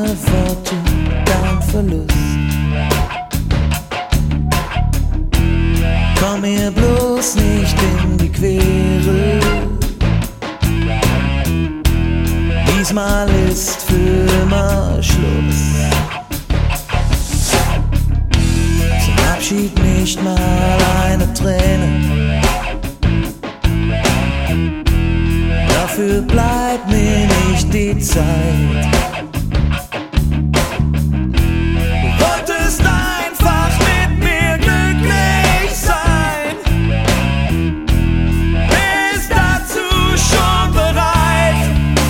Deine Worte, dein Verlust. Komm mir bloß nicht in die Quere. Diesmal ist für immer Schluss. Zum Abschied nicht mal eine Träne. Dafür bleibt mir nicht die Zeit. Du wolltest einfach mit mir glücklich sein. Bist dazu schon bereit?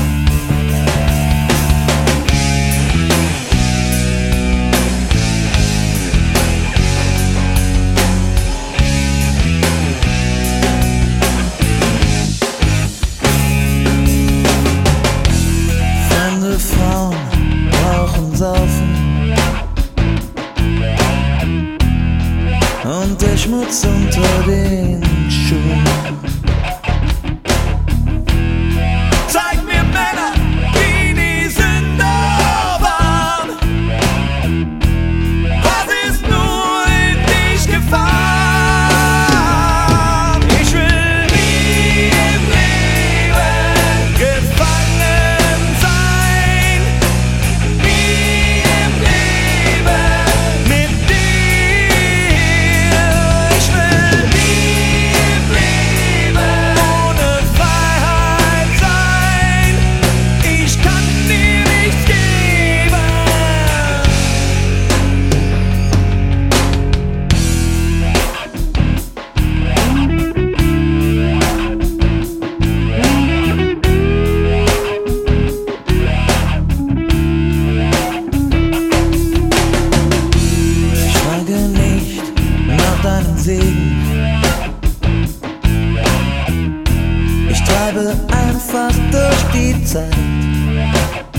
Fremde Frauen brauchen Saufen und der Schmutz unter den Schuhen. Zeig mir Männer, die nie Sünder waren. Was ist nur in dich gefahren? Ich will nie im Leben gefangen sein. Nie im Leben mit dir. Ich will nie im Leben ohne Freiheit sein. Ich kann dir nichts geben. Ich frage nicht nach deinem Segen. Ich treibe einfach durch die Zeit.